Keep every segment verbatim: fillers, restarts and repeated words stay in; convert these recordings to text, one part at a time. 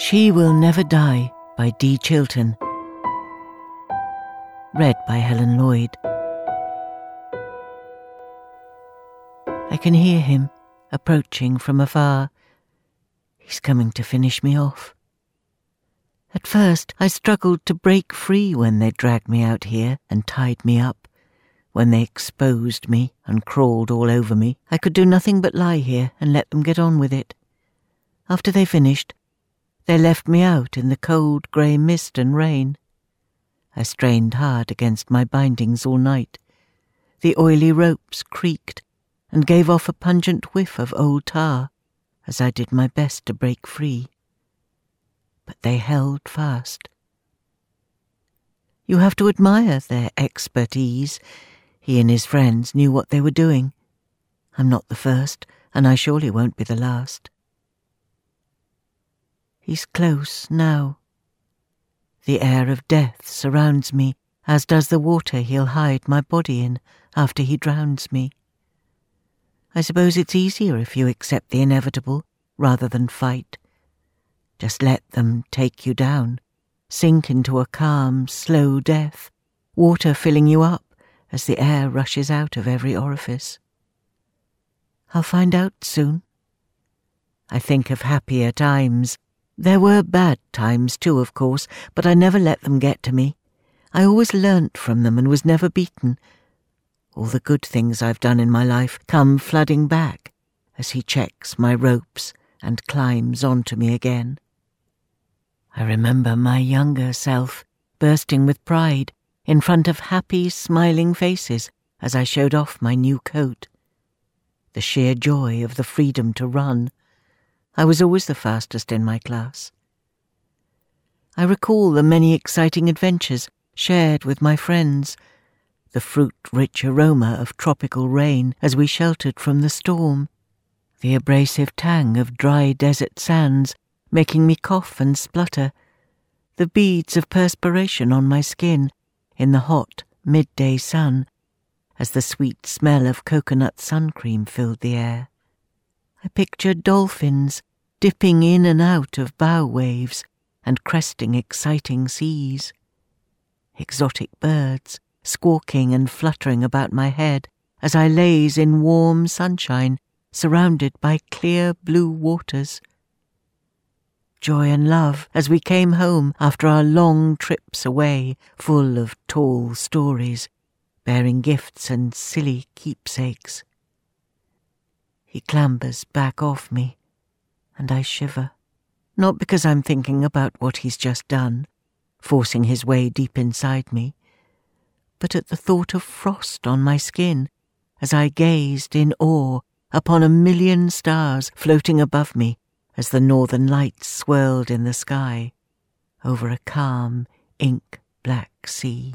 She Will Never Die by Dee Chilton. Read by Helen Lloyd. I can hear him approaching from afar. He's coming to finish me off. At first I struggled to break free when they dragged me out here and tied me up. When they exposed me and crawled all over me, I could do nothing but lie here and let them get on with it. After they finished, they left me out in the cold grey mist and rain. I strained hard against my bindings all night. The oily ropes creaked and gave off a pungent whiff of old tar as I did my best to break free. But they held fast. You have to admire their expertise. He and his friends knew what they were doing. I'm not the first, and I surely won't be the last. He's close now. The air of death surrounds me, as does the water he'll hide my body in after he drowns me. I suppose it's easier if you accept the inevitable rather than fight. Just let them take you down, sink into a calm, slow death, water filling you up as the air rushes out of every orifice. I'll find out soon. I think of happier times. There were bad times too, of course, but I never let them get to me. I always learnt from them and was never beaten. All the good things I've done in my life come flooding back as he checks my ropes and climbs onto me again. I remember my younger self bursting with pride in front of happy, smiling faces as I showed off my new coat. The sheer joy of the freedom to run. I was always the fastest in my class. I recall the many exciting adventures shared with my friends, the fruit-rich aroma of tropical rain as we sheltered from the storm, the abrasive tang of dry desert sands making me cough and splutter, the beads of perspiration on my skin in the hot midday sun as the sweet smell of coconut sun cream filled the air. I pictured dolphins dipping in and out of bow waves and cresting exciting seas, exotic birds squawking and fluttering about my head as I laze in warm sunshine surrounded by clear blue waters. Joy and love as we came home after our long trips away, full of tall stories, bearing gifts and silly keepsakes. He clambers back off me, and I shiver, not because I'm thinking about what he's just done, forcing his way deep inside me, but at the thought of frost on my skin as I gazed in awe upon a million stars floating above me as the northern lights swirled in the sky over a calm, ink-black sea.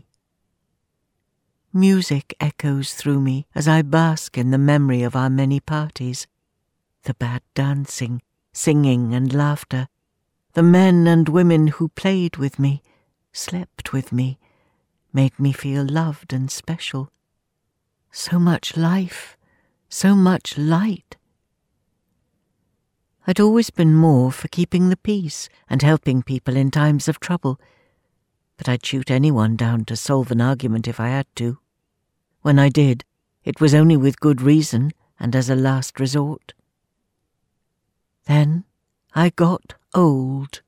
Music echoes through me as I bask in the memory of our many parties, the bad dancing, singing and laughter, the men and women who played with me, slept with me, made me feel loved and special. So much life, so much light. I'd always been more for keeping the peace and helping people in times of trouble, but I'd shoot anyone down to solve an argument if I had to. When I did, it was only with good reason and as a last resort. Then I got old.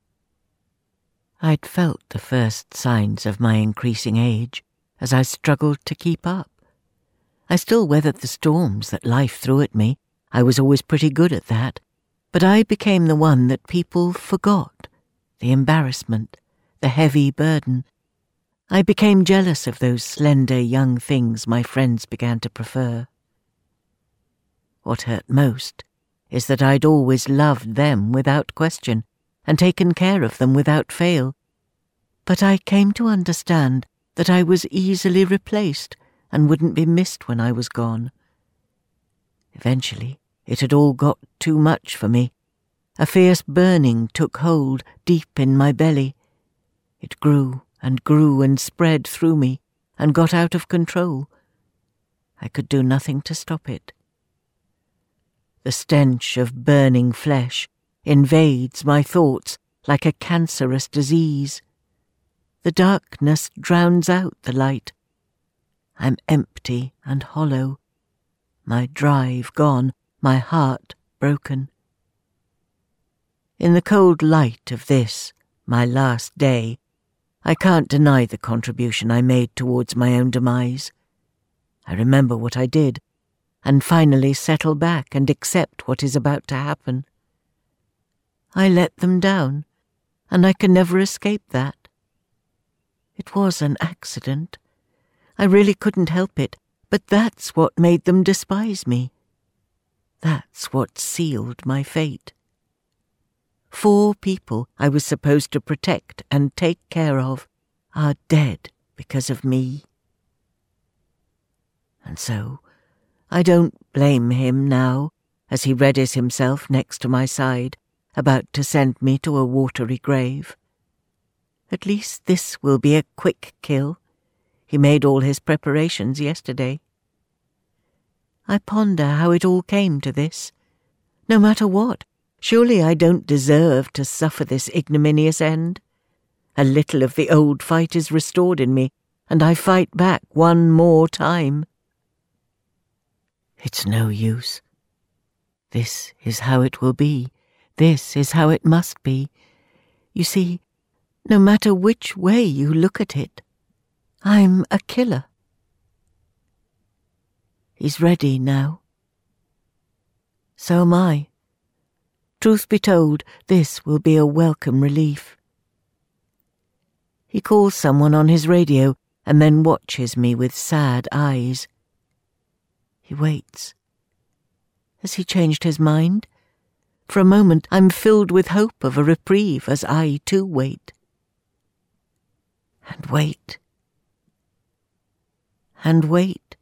I'd felt the first signs of my increasing age as I struggled to keep up. I still weathered the storms that life threw at me. I was always pretty good at that. But I became the one that people forgot, the embarrassment, the heavy burden. I became jealous of those slender young things my friends began to prefer. What hurt most is that I'd always loved them without question and taken care of them without fail. But I came to understand that I was easily replaced and wouldn't be missed when I was gone. Eventually, it had all got too much for me. A fierce burning took hold deep in my belly. It grew and grew and spread through me and got out of control. I could do nothing to stop it. The stench of burning flesh invades my thoughts like a cancerous disease. The darkness drowns out the light. I'm empty and hollow, my drive gone, my heart broken. In the cold light of this, my last day, I can't deny the contribution I made towards my own demise. I remember what I did, and finally settle back and accept what is about to happen. I let them down, and I can never escape that. It was an accident. I really couldn't help it, but that's what made them despise me. That's what sealed my fate. Four people I was supposed to protect and take care of are dead because of me. And so, I don't blame him now, as he readies himself next to my side, about to send me to a watery grave. At least this will be a quick kill. He made all his preparations yesterday. I ponder how it all came to this. No matter what, surely I don't deserve to suffer this ignominious end. A little of the old fight is restored in me, and I fight back one more time. It's no use. This is how it will be. This is how it must be. You see, no matter which way you look at it, I'm a killer. He's ready now. So am I. Truth be told, this will be a welcome relief. He calls someone on his radio and then watches me with sad eyes. He waits. Has he changed his mind? For a moment I'm filled with hope of a reprieve as I too wait. And wait. And wait.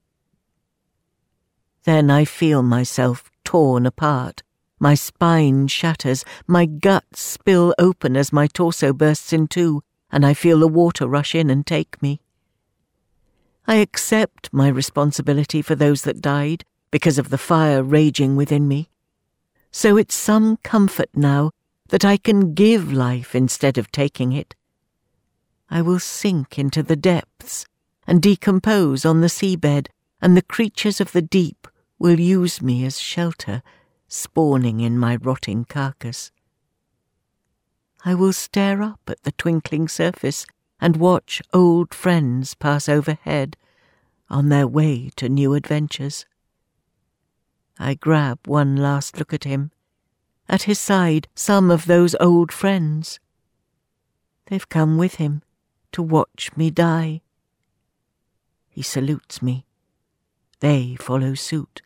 Then I feel myself torn apart. My spine shatters, my guts spill open as my torso bursts in two, and I feel the water rush in and take me. I accept my responsibility for those that died because of the fire raging within me. So it's some comfort now that I can give life instead of taking it. I will sink into the depths and decompose on the seabed, and the creatures of the deep will use me as shelter, spawning in my rotting carcass. I will stare up at the twinkling surface and watch old friends pass overhead on their way to new adventures. I grab one last look at him. At his side, some of those old friends. They've come with him to watch me die. He salutes me. They follow suit.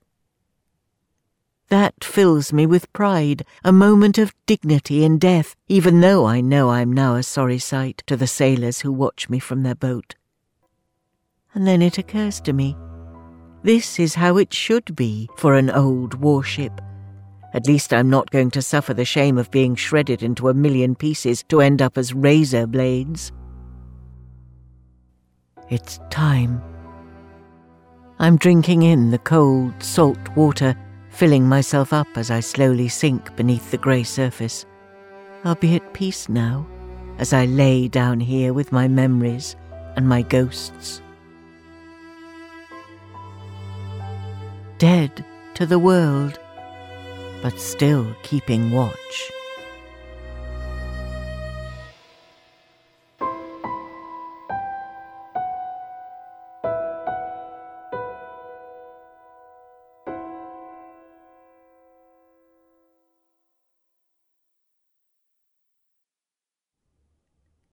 That fills me with pride, a moment of dignity in death, even though I know I'm now a sorry sight to the sailors who watch me from their boat. And then it occurs to me, this is how it should be for an old warship. At least I'm not going to suffer the shame of being shredded into a million pieces to end up as razor blades. It's time. I'm drinking in the cold, salt water, filling myself up as I slowly sink beneath the grey surface. I'll be at peace now, as I lay down here with my memories and my ghosts. Dead to the world, but still keeping watch.